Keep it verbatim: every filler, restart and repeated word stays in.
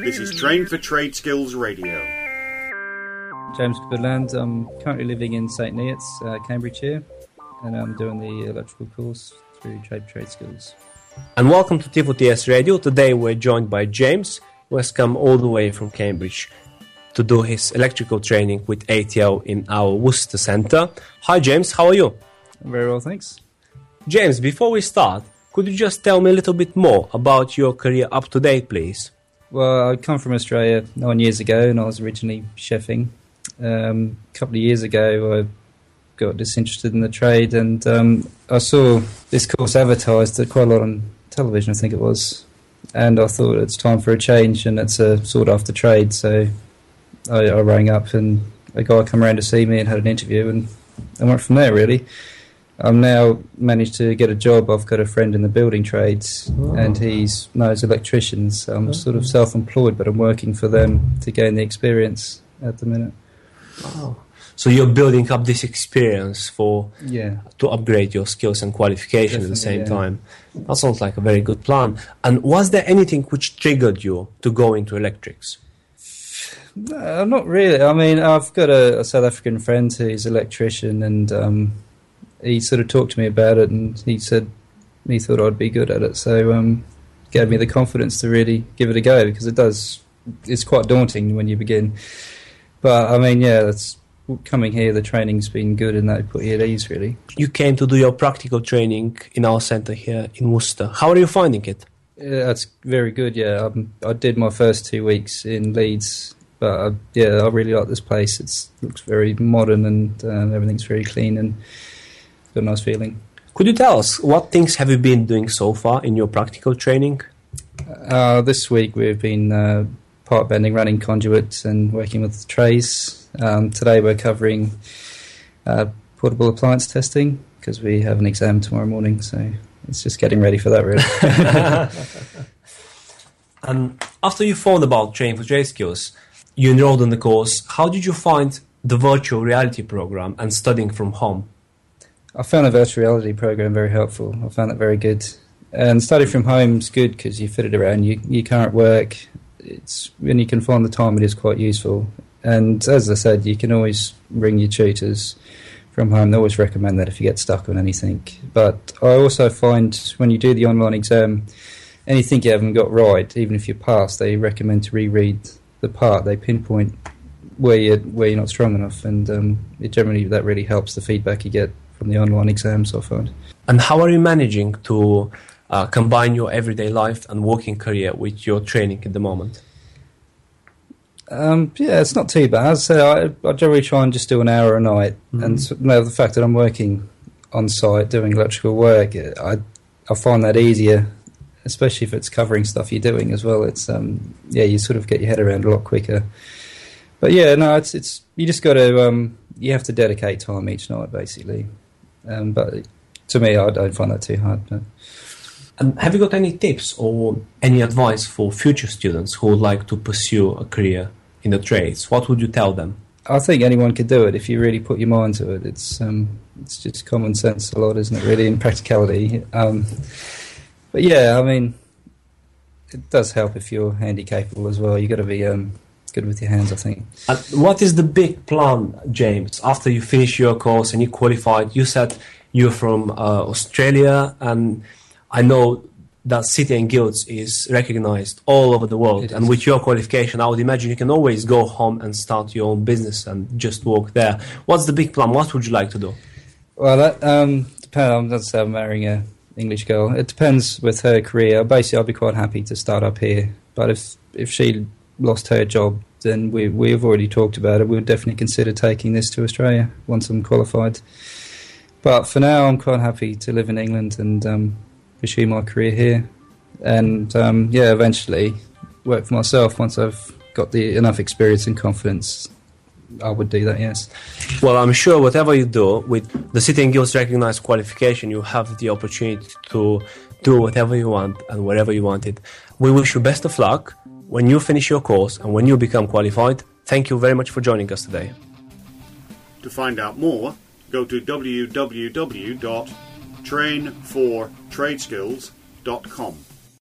This is Train for Trade Skills Radio. James Goodland. I'm currently living in Saint Neots, uh, Cambridgeshire, and I'm doing the electrical course through Trade Trade Skills. And welcome to T four T S Radio. Today we're joined by James, who has come all the way from Cambridge to do his electrical training with A T O in our Worcester Centre. Hi James, how are you? Very well, thanks. James, before we start, could you just tell me a little bit more about your career up to date, please? Well, I come from Australia nine years ago, and I was originally chefing. Um, a couple of years ago, I got disinterested in the trade, and um, I saw this course advertised quite a lot on television, I think it was, and I thought it's time for a change, and it's a sought-after trade, so I, I rang up, and a guy came around to see me and had an interview, and I went from there, really. I'm now managed to get a job. I've got a friend in the building trades, oh. and he knows electricians. So I'm oh. sort of self-employed, but I'm working for them to gain the experience at the minute. Oh. So you're building up this experience for yeah. to upgrade your skills and qualification Definitely, at the same yeah. time. That sounds like a very good plan. And was there anything which triggered you to go into electrics? No, not really. I mean, I've got a, a South African friend who's an electrician, and um, he sort of talked to me about it, and he said he thought I'd be good at it, so um, gave me the confidence to really give it a go, because it does, it's quite daunting when you begin. But I mean, yeah, that's coming here. The training's been good, and that put you at ease, really. You came to do your practical training in our centre here in Worcester. How are you finding it? Yeah, that's very good. Yeah, um, I did my first two weeks in Leeds. But uh, yeah, I really like this place. It looks very modern, and uh, everything's very clean, and got a nice feeling. Could you tell us what things have you been doing so far in your practical training? Uh, this week we've been uh, pipe bending, running conduits, and working with trays. Um, today we're covering uh, portable appliance testing, because we have an exam tomorrow morning, so it's just getting ready for that, really. And after you found about Train for Trade Skills, you enrolled in the course. How did you find the virtual reality program and studying from home? I found the virtual reality program very helpful. I found that very good. And studying from home is good because you fit it around you, your current work. It's when you can find the time, it is quite useful. And as I said, you can always ring your tutors from home. They always recommend that if you get stuck on anything. But I also find when you do the online exam, anything you haven't got right, even if you pass, they recommend to reread the part. They pinpoint where you're, where you're not strong enough, and um, it generally that really helps the feedback you get from the online exams, I find. And how are you managing to uh, combine your everyday life and working career with your training at the moment? Um, yeah, it's not too bad. So I, I generally try and just do an hour a night, mm-hmm. and so, you know, the fact that I'm working on site doing electrical work, I I find that easier. Especially if it's covering stuff you're doing as well. It's um yeah, you sort of get your head around a lot quicker. But yeah, no, it's it's you just got to um you have to dedicate time each night basically. Um, but to me, I don't find that too hard. No. And have you got any tips or any advice for future students who would like to pursue a career in the trades? What would you tell them? I think anyone could do it if you really put your mind to it. It's um it's just common sense a lot, isn't it? Really, in practicality. Um, But yeah, I mean, it does help if you're handy capable as well. You've got to be um, good with your hands, I think. And what is the big plan, James, after you finish your course and you qualified? You said you're from uh, Australia, and I know that City and Guilds is recognized all over the world. And with your qualification, I would imagine you can always go home and start your own business and just work there. What's the big plan? What would you like to do? Well, that um, depends. I'm, say I'm marrying a English girl. It depends with her career. Basically, I'd be quite happy to start up here. But if if she lost her job, then we we've already talked about it. We would definitely consider taking this to Australia once I'm qualified. But for now, I'm quite happy to live in England and um, pursue my career here. And um, yeah, eventually work for myself once I've got the enough experience and confidence. I would do that, yes. Well, I'm sure whatever you do, with the City and Guilds recognised qualification, you have the opportunity to do whatever you want and wherever you want it. We wish you best of luck when you finish your course and when you become qualified. Thank you very much for joining us today. To find out more, go to w w w dot train for trade skills dot com.